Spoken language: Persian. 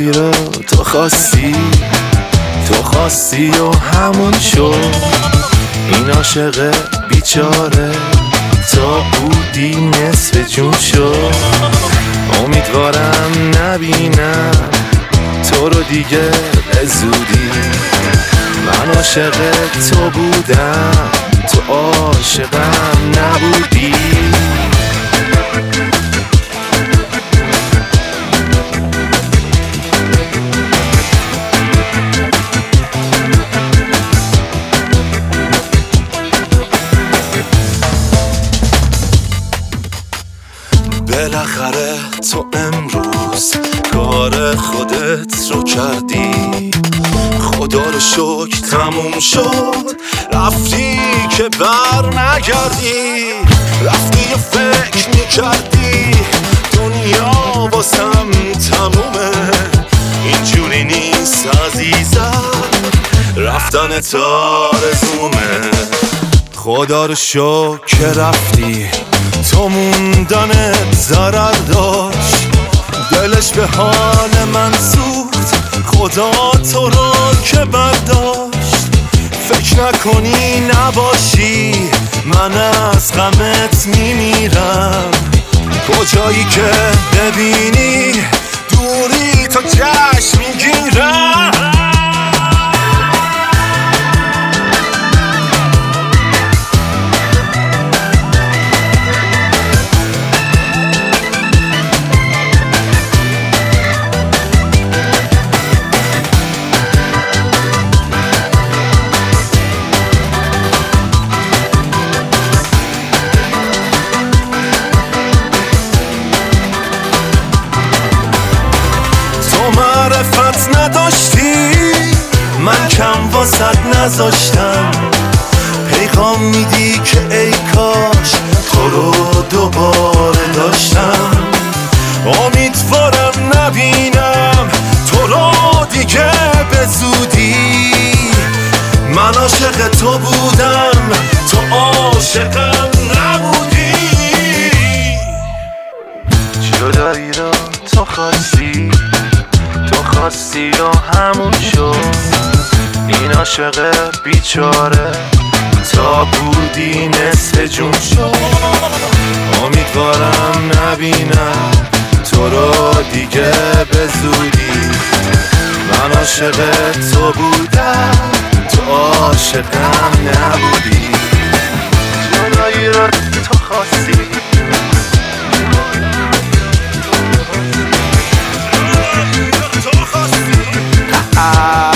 جدایی رو تو خواستی و همون شد. این عاشق بیچاره تا بودی نصف جون شد. امیدوارم نبینم تو رو دیگه به زودی. من عاشق تو بودم تو عاشقم نبودی. بالاخره تو امروز کار خودت رو کردی. خدا رو شکر تموم شد. رفتی که بر نگردی. رفتی و فکر میکردی دنیا واسم تمومه. اینجوری نیست عزیزم، رفتن آرزومه. خدا رو شکر که رفتی، تو موندنت ضرر داشت. دلش به حال من سوخت، خدا تو رو که برداشت. فکر نکنی نباشی، من از غمت میمیرم. کجایی که ببینی دوری تو جشن میگیرم. معرفت نداشتی، من کم واسط نذاشتم. پیغام میدی که ای کاش تو رو دوباره داشتم. امیدوارم نبینم تو رو دیگه به زودی. من عاشق تو بودم تو عاشقم نبودی. جدایی رو تو خواستی و همون شد. این عاشق بیچاره تا بودی نصف جون شد. امیدوارم نبینم تو رو دیگه به زودی. من عاشق تو بودم تو عاشقم نبودی. جدایی رو تو خواستی I